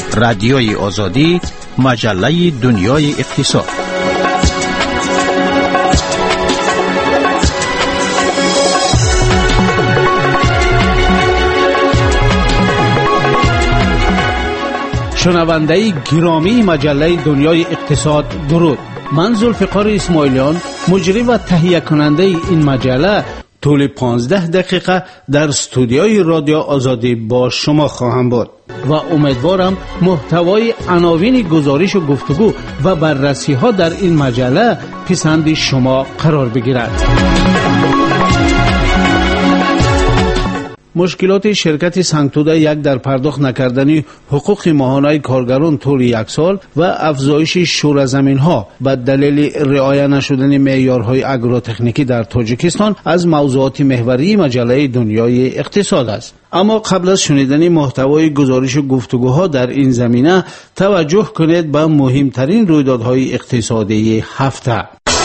رادیوی آزادی، مجله دنیای اقتصاد. شنونده گرامی مجله دنیای اقتصاد، درود. من ذوالفقار اسماعیلیان، مجری و تهیه کننده این مجله، طول 15 دقیقه در استودیوی رادیو آزادی با شما خواهم بود و امیدوارم محتوای عناوین گزارش و گفتگو و بررسی ها در این مجله پسند شما قرار بگیرد. مشکلات شرکت سنگتوده یک در پرداخت نکردن حقوق ماهانه کارگران طول یک سال و افزایش شور زمین‌ها به دلیل رعایت نشدن معیارهای اگروتکنیکی در تاجیکستان از موضوعات محوری مجله دنیای اقتصاد است. اما قبل از شنیدن محتوای گزارش و گفتگوها در این زمینه توجه کنید به مهمترین رویدادهای اقتصادی هفته.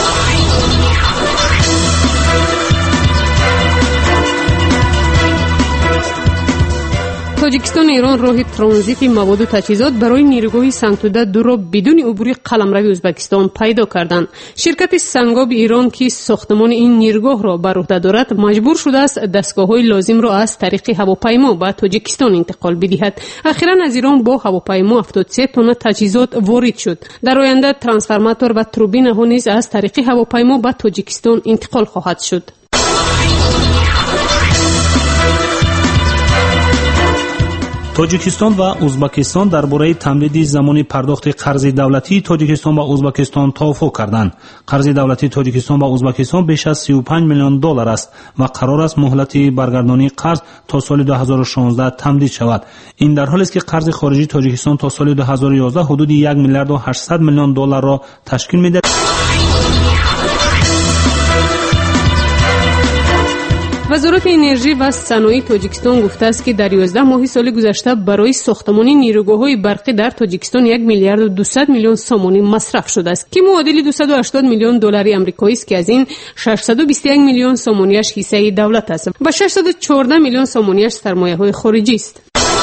تاجیکستان ایران راه ترانزیت مواد و تجهیزات برای نیروگاه سنگتوده 2 را بدون عبور قلمرو ازبکستان پیدا کردند. شرکت سنگاب ایران که ساختمان این نیروگاه را بر عهده دارد مجبور شده است دستگاه‌های لازم را از طریق هواپیما به تاجیکستان انتقال بدهد. اخیراً از ایران با هواپیما 73 تن تجهیزات وارد شد. در آینده ترانسفورماتور و توربین ها نیز از طریق هواپیما به تاجیکستان انتقال خواهد شد. تاجیکستان و ازبکستان درباره تمدید زمان پرداخت قرض دولتی تاجیکستان و ازبکستان توافق کردند. قرض دولتی تاجیکستان و ازبکستان بیش از 35 میلیون دلار است و قرار است مهلت برگردانی قرض تا سال 2016 تمدید شود. این در حالی است که قرض خارجی تاجیکستان تا سال 2011 حدود 1 میلیارد و 800 میلیون دلار را تشکیل می‌دهد. وزارت انرژی و صنایع تاجیکستان گفته است که در 11 ماه سال گذشته برای ساختمان نیروگاه‌های برقی در تاجیکستان 1 میلیارد و 200 میلیون سومانی مصرف شده است که معادل 280 میلیون دلار آمریکایی است که از این 621 میلیون سومانیش حصه دولت است و 614 میلیون سومانیش سرمایه‌های خارجی است.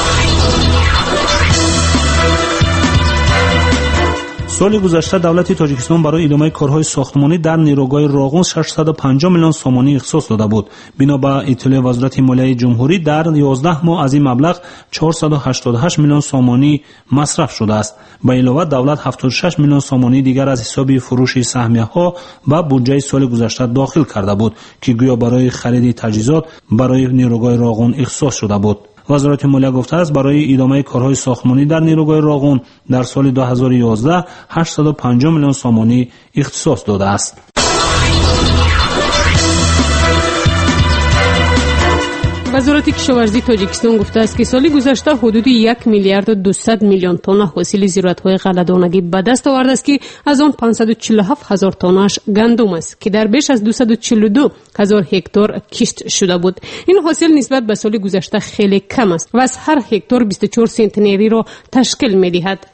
سال گذشته دولت تاجیکستان برای ادامه کارهای ساختمانی در نیروگاه راغون 650 میلیون سومانی اختصاص داده بود. بنا به اطلاع وزارت مالیه جمهوری در 11 ماه از این مبلغ 488 میلیون سومانی مصرف شده است. به علاوه دولت 76 میلیون سومانی دیگر از حساب فروش سهمیه‌ها و بودجه سال گذشته داخل کرده بود که گویا برای خرید تجهیزات برای نیروگاه راغون اختصاص شده بود. وزارت مالیه گفته است برای ادامه کارهای ساختمانی در نیروگاه راغون در سال 2011 850 میلیون سومانی اختصاص داده است. وزارت کشاورزی تاجیکستان گفته است که سال گذشته حدود 1 میلیارد و 200 میلیون تن حاصل زراعت‌های غله‌دانگی به دست آورده است که از آن 547 هزار تنش گندم است که در بیش از 242 هزار هکتار کشت شده بود. این حاصل نسبت به سال گذشته خیلی کم است و از هر هکتار 24 سنتنری را تشکیل می‌دهد.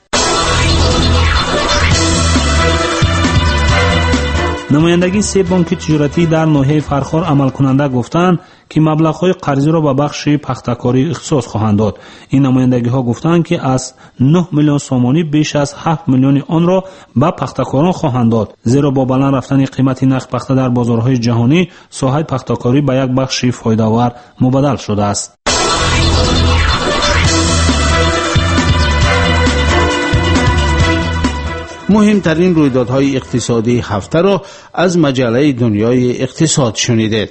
نمایندگی 3 بانک تجارتی در ناحیه فرخار عمل کننده گفتند که مبلغ‌های قرضی را به بخش پخته‌کاری اختصاص خواهند داد. این نمایندگی‌ها گفتند که از 9 میلیون سومانی بیش از 7 میلیون آن را به پخته‌کاران خواهند داد، زیرا با بالا رفتن قیمت نرخ پخته در بازارهای جهانی ساحه پخته‌کاری به یک بخش فایده‌آور مبادل شده است. مهمترین رویدادهای اقتصادی هفته را از مجله دنیای اقتصاد شنیدید.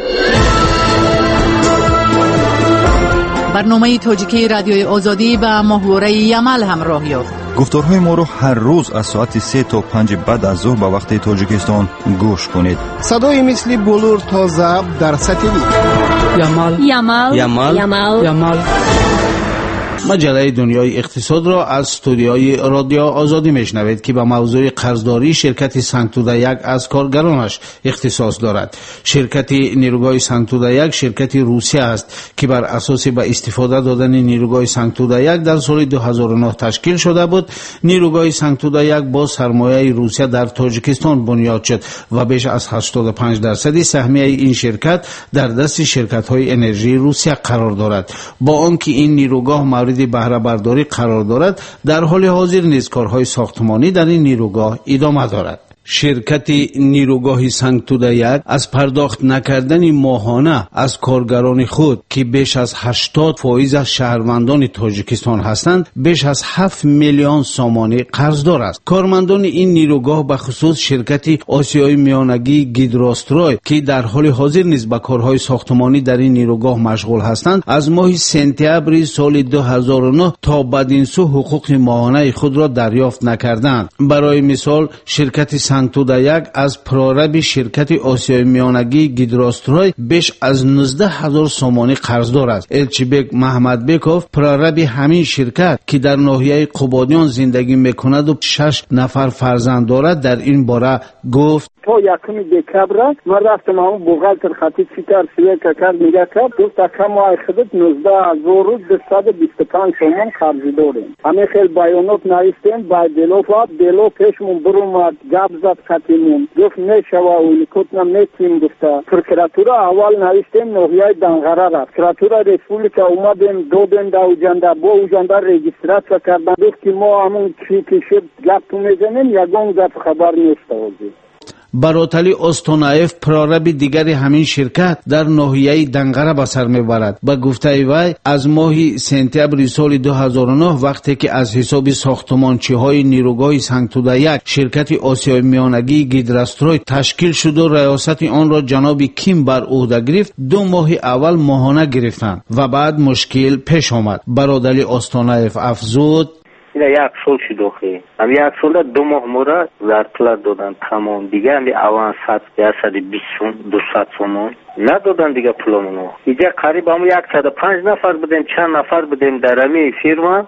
برنامه تاجیکی رادیوی آزادی به محوره یمل همراه یافت. گفتارهای ما را هر روز از ساعت 3 تا 5 بعد از ظهر به وقت تاجیکستان گوش کنید. صدای مثل بلور تا ضبط در سطح یمل یمل یمل یمل یمل. مجله دنیای اقتصاد را از استودیوی رادیو آزادی میشنوید که به موضوع قرضداری شرکت سنگتوده 1 از کارگرانش اختصاص دارد. شرکت نیروگاه سنگتوده 1 شرکت روسیه است که بر اساس به استفاده دادن نیروگاه سنگتوده 1 در سال 2009 تشکیل شده بود. نیروگاه سنگتوده 1 با سرمایه روسیه در تاجیکستان بنیاد شد و بیش از 85% سهمیه این شرکت در دست شرکت‌های انرژی روسیه قرار دارد. با آنکه این نیروگاه مورد مورد بهره برداری قرار دارد، در حال حاضر نیز کارهای ساختمانی در این نیروگاه ادامه دارد. شرکت نیروگاه سنگتوده یک از پرداخت نکردن ماهانه از کارگران خود که بیش از 80% از شهروندان تاجیکستان هستند بیش از 7 میلیون سامانی قرضدار است. کارمندان این نیروگاه به خصوص شرکت آسیای میانگی گیدراستروی که در حال حاضر نیز به کارهای ساختمانی در این نیروگاه مشغول هستند از ماه سپتامبر سال 2009 تا بدین سو حقوق ماهانه خود را دریافت نکردند. برای مثال شرکت سنگتوده یک از پرارب شرکت آسیای میانگی گیدراستروی بیش از 19,000 سامانی قرضدار است. الچیبک محمدبکوف پرارب همین شرکت که در ناحیه قبادیان زندگی میکند و 6 نفر فرزند دارد در این باره گفت: تا یکم دکبر من رفتم همون بوغالتر خطی چیکار سویه که کرد میگه کرد گفت اکم های خودت 19,225 سامان قرضی داریم. همه خیلی بیانات نوشتیم با دلو پیشمون برومد گب زد خطیمون گفت نشوه اونی کتنم نتیم گفته. پرکراتورا اول نوشتیم نوحیه دنغره رفت. کراتورا رسپولیکا اومدیم دودیم دا اوجنده با اوجنده رجیسترات کردن گفت که ما همون چی کشید گب تو میزنیم یکون زد خبر نیست آزی. براتلی استونایف پرارب دیگر همین شرکت در ناحیه دنغره به سر میبرد. به گفته وی از ماه سپتامبر سال 2009 وقتی که از حساب ساختمانچی های نیروگاه سنگتوده یک شرکت آسیای میانگی گیدراستروی تشکیل شد و ریاست آن را جناب کیم بر عهده گرفت 2 ماه اول ماهانه گرفتند و بعد مشکل پیش آمد. برادری استونایف افزود: اینا 1 سال شد اخی. هم 1 سال 2 ماه مورا زرتلا دادن تمام دیگه هم اوان 120 سوم 200 سوم ندادن دیگه پولمونو. اینجا قریب هم 105 نفر بودیم چند نفر بودیم در همین فیرما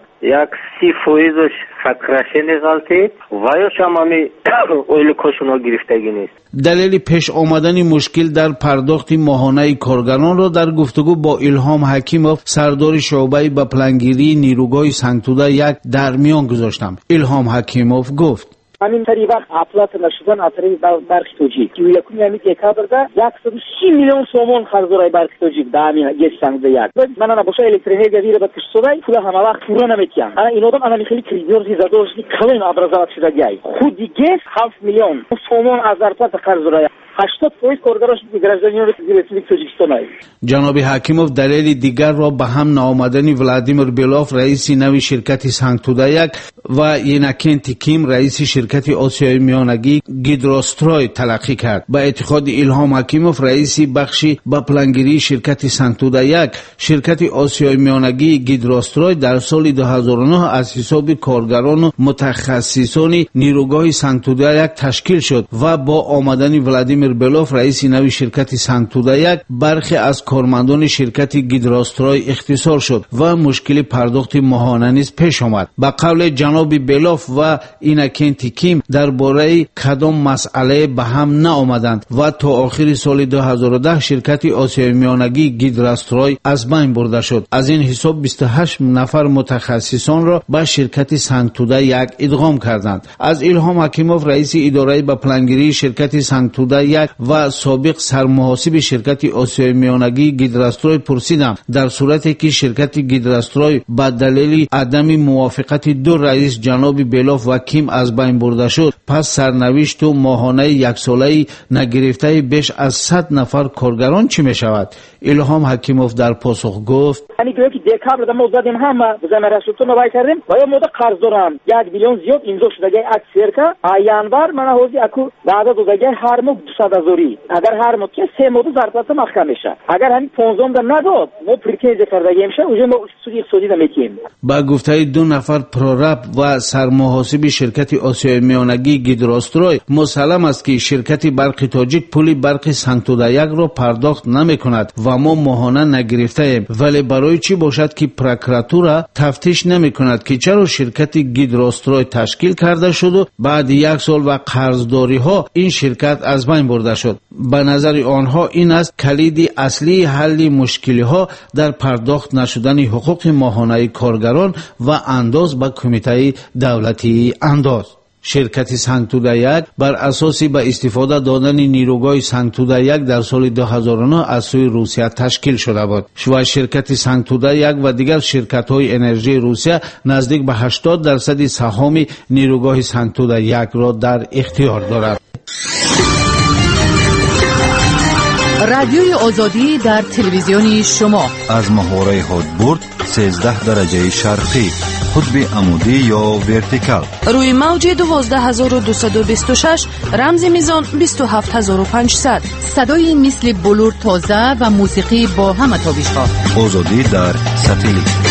30% فکرشن غلطی و یا شمامی اویل کشونا گرفتگی نیست. دلیل پیش آمدن مشکل در پرداخت ماهانه کارگران را در گفتگو با الهام حکیموف سردار شعبه به پلنگیری نیروگاه سنگتوده یک در میان گذاشتم. الهام حکیموف گفت: همین طریق اپلات نشدن اثری برخی توجیه که یکم یمی دکبر ده 130 میلیون سومون خرجورای برخی توجیه ده همین گیس سنگده یک من انا باشه الکترونیک گیره به کشتوی پول همه وقت پورا نمیتیم انا این آدم انا میخواد کریدور زیادوش کلین ابرزات شده جای خود گیس 7 میلیون سومون از ارتباط خرجورای 80% کارگراش گرازدانیان رسمیک توجیکستانای. جناب حکیموف دلیل دیگر را به هم نآمدن ولادیمیر بیلوف رئیس نوی شرکت سنگتوده یک و یناکینتی کیم رئیس شرکت آسیای میانگی گیدراستروی تلقی کرد. با اعتقاد الهام حکیموف رئیس بخشی به پلنگیری شرکت سنگتوده یک شرکت آسیای میانگی گیدراستروی در سال 2009 از حساب کارگران و متخصصان نیروگاه سنگتوده یک تشکیل شد و با آمدن ولادیمیر بیلوف رئیس نوی شرکت سنگتوده یک برخی از کارمندان شرکت گیدراستروی اختصار شد و مشکل پرداخت ماهانه نیز پیش آمد. با قول جناب بیلوف و ایناکینتی کیم درباره کدام مسئله به هم نآمدند و تا آخر سال 2010 شرکت آسیای میانگی گیدراستروی از بین برده شد. از این حساب 28 نفر متخصصان را به شرکت سنگتوده یک ادغام کردند. از الهام حکیموف رئیس اداره به پلنگیری شرکت سنگتوده یک و سابق سرمحاسب شرکت آسیای میانگی گیدراستروی پرسیدم در صورتی که شرکت گیدراستروی به دلیل عدم موافقت 2 رئیس جناب بیلوف و کیم از بین برده شد پس سرنوشت و ماهانه 1 ساله نگرفته بیش از 100 نفر کارگران چی می شود؟ الهام حکیموف در پاسخ گفت: یعنی که دکبر دم زدیم همه بزنیم رسولتون رو کردیم و یا مورد قرض دارم 1 میلیون زیاد امضا شده اکثر آینوار من هوزی اكو بعد از دیگه هر مو 200,000 اگر هر مو که 3 مود ضربت محکم میشه اگر همین 15 نداد ما پرکیز کرده میشه اونجا ما سودی نمیتیم. با گفته 2 نفر پرورب و سرمحاسب شرکت آسیای میانگی گیدراستروی مسلم است که شرکت برق تاجیک پول برق سنگتوده یک را پرداخت نمیکند و ما ماهانه نگرفته ایم. ولی برای چی باشد که پروکراتورا تفتیش نمیکند که چرا شرکت گیدراستروی تشکیل کرده شد و بعد 1 سال و قرضداری ها این شرکت از بین برده شد؟ به نظر آنها این است کلید اصلی حل مشکلی ها در پرداخت نشدن حقوق ماهانه کارگران و انداز به کمیته دولتی انداز. شرکت سنگتوده یک بر اساس به استفاده دادن نیروگاه سنگتوده یک در سال 2009 از سوی روسیه تشکیل شده بود و شرکت سنگتوده یک و دیگر شرکت‌های انرژی روسیه نزدیک به 80% سهام نیروگاه سنگتوده یک را در اختیار دارد. رادیوی آزادی در تلویزیون شما از محوره هادبورد 13 درجه شرقی، قطب عمودی یا ورتیکال، روی موج 12226 رمز میزان 27500. صدای مثل بلور تازه و موسیقی با همه تابش‌ها. آزادی در ساتلیت.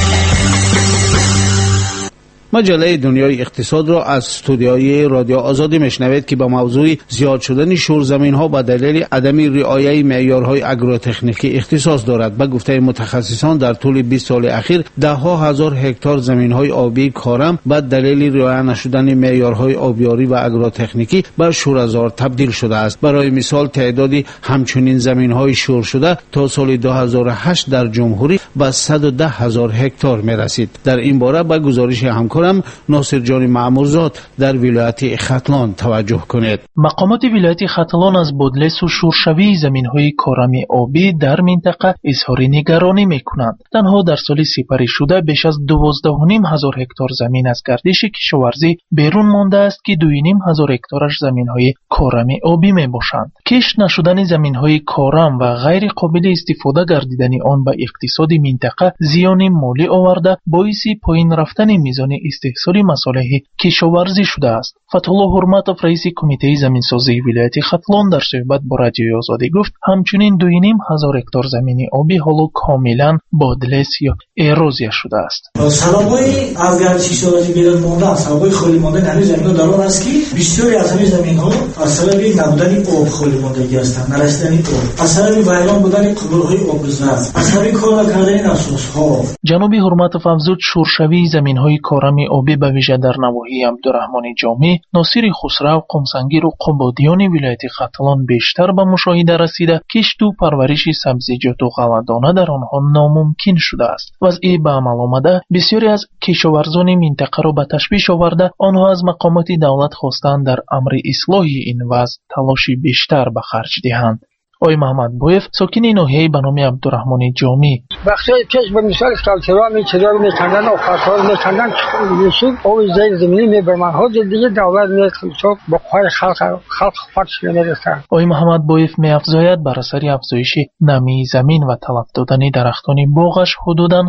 مجله دنیای اقتصاد را از استودیوی رادیو آزادی میشنوید که با موضوع زیاد شدن شورزمین‌ها به دلیل عدم رعایت معیارهای آگروتکنیکی اختصاص دارد. به گفته متخصصان در طول 20 سال اخیر ده‌ها هزار هکتار زمین‌های آبی کارم به دلیل رعایت نشدن معیارهای آبیاری و آگروتکنیکی به شورزار تبدیل شده است. برای مثال تعدادی همچنین زمین‌های شور شده تا سال 2008 در جمهوری به 110,000 هکتار می‌رسید. در این باره به گزارش همکار ناصر جان معمورزاد در ولایت ختلان توجه کنید. مقامات ولایت ختلان از بودلس و شورشوی زمین‌های کارمی آبی در منطقه اظهار نگرانی می‌کنند. تنها در سال سپری شده بیش از 12,500 هکتار زمین از گردش کشاورزی بیرون مانده است که 2,500 هکتارش زمین‌های کارمی آبی میباشند. کشت نشدن زمین‌های کارم و غیر قابل استفاده گردیدن آن به اقتصاد منطقه زیان مالی آورده باعث پایین رفتن میزان استحصال مصالح کشاورزی شده است. فتح‌الله حرمتوف رئیس کمیته زمینسازی ولایت ختلان در صحبت با رادیوی آزادی گفت همچنین 2,500 هکتار زمین آبی حالا کاملا بادلس یا ایروزیا شده است. سبب‌های از گردش کشاورزی بیرون مانده، سبب‌های خالی ماندن همین زمین‌ها در آن است که بسیاری از همین زمین‌ها از سبب نبودن آب خالی ماندگی هستند، نرسیدن آب، از سبب ویران بودن قله‌های آبگذر، از سبب کار نکردن اساس‌ها. جناب حرمتوف افزود شورشوی زمین‌های کارمی آبی به ویژه در نواحی عبدالرحمن جامی، ناصر خسرو، قمسنگیر و قبادیان ولایت ختلان بیشتر به مشاهده رسیده کشت و پرورش سبزیجات و غله‌دانه در آنها ناممکن شده است. وضعی به عمل آمده بسیاری از کشاورزان منطقه را به تشویش آورده آنها از مقامات دولت خواستند در امر اصلاح این وضع تلاشی بیشتر به خرج دهند. آقای محمد بویف ساکن ناحیه به نام عبدالرحمن جامی بخشای پیش به مثال کالچرا میچدار میکندن و خاطر میکندن میشون او زیر زمینی میبرمن ها دیگه دولت میخواد با پای خلق فرش نمیرسن. آقای محمد بویف میافزاید بر اثر افزایش نمی زمین و تلف دادن درختان باغش حدوداً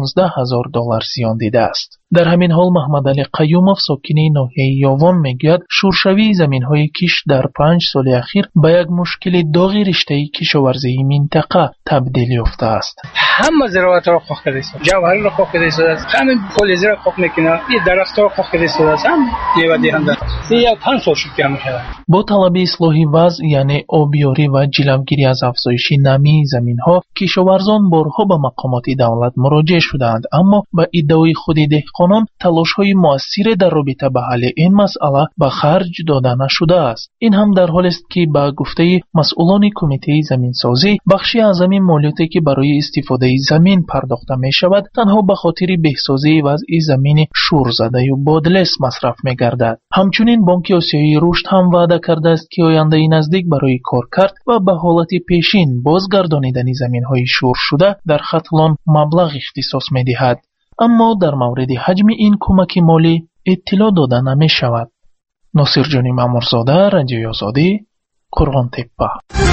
$15,000 زیان دیده است. در همین حال محمد علی قیوموف ساکن ناحیه یاوان میگوید شورشوی زمین‌های کشت در 5 سال اخیر به یک مشکل داغ رشته کشاورزی منطقه تبدیل یافته است. همه زراعت را خاک کرده است، جوهر را خاک کرده است، همین پلیز را خاک میکنه، این درخت را خاک کرده است، هم دیو دیهنده. این 5 سال شد که میشه. با طلب اصلاح وضع یعنی آبیاری و جلوگیری از افزایش نمی زمین‌ها کشاورزان بارها به مقامات دولت مراجعه شدند، اما به ادعای خود دهقانان تلاش‌های مؤثر در رابطه به حل این مسئله به خرج داده نشده است. این هم در حالی است که به گفته مسئولان کمیته زمینسازی بخشی از زمین مالیاتی که برای استفاده زمین پرداخته می شود تنها به خاطر بهسازی وضع زمین شور زده و بادلس مصرف می گردد. همچنین بانک آسیایی رشد هم وعده کرده است که آینده نزدیک برای کار کرد و به حالت پیشین بازگردانیدن زمین‌های شور شده در ختلان مبلغ اختصاص می دهد. اما در مورد حجم این کمک مالی اطلاع داده نمی شود. ناصر جان معمورزاده، رادیوی آزادی، قرغان تپه.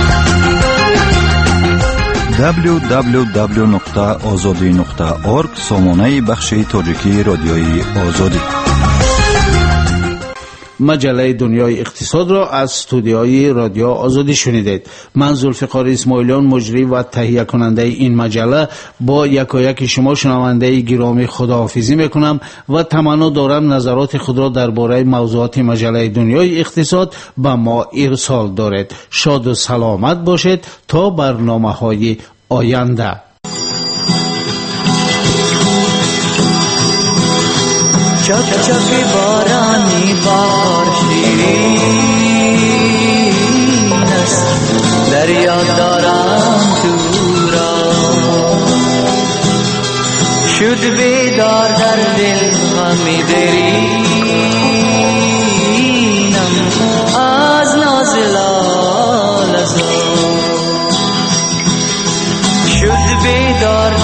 www.azadi.org سامانه بخش تاجیکی رادیوی آزادی. مجله دنیای اقتصاد را از استودیوی رادیو آزادی شنیدید. من ذوالفقار اسماعیلیان مجری و تهیه کننده این مجله با یکایک شما شنونده گرامی خداحافظی میکنم و تمنا دارم نظرات خود را درباره موضوعات مجله دنیای اقتصاد به ما ارسال دارید. شاد و سلامت باشید تا برنامه‌های آینده. چک چک بارانی بار شیرین است، دریا دارم تو را شد بیدار در دل غمی دری دار